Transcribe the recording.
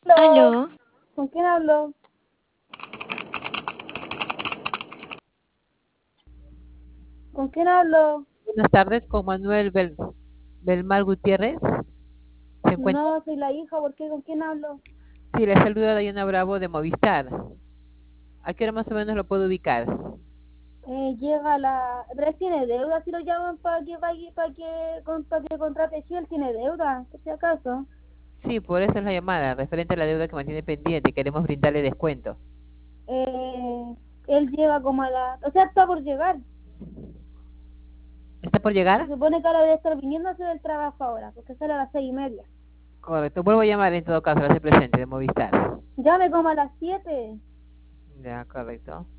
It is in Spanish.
Aló, Aló, ¿con quién hablo? ¿Con quién hablo? Buenas tardes, con Manuel Belmar Gutiérrez. ¿Se encuentra? No, soy la hija, ¿por qué? ¿Con quién hablo? Sí, le saluda Diana Bravo de Movistar. ¿A qué hora más o menos lo puedo ubicar? Llega la... Pero él tiene deuda, si lo llaman para que contrate, si él tiene deuda, por si acaso. Sí, por eso es la llamada, referente a la deuda que mantiene pendiente. Queremos brindarle descuento. Él llega como a la... O sea, está por llegar. ¿Está por Se llegar? supone que ahora debe estar viniéndose del trabajo ahora, porque sale a las 6:30. Correcto, vuelvo a llamar en todo caso, la hace presente de Movistar. Llame como a las 7. Ya, correcto.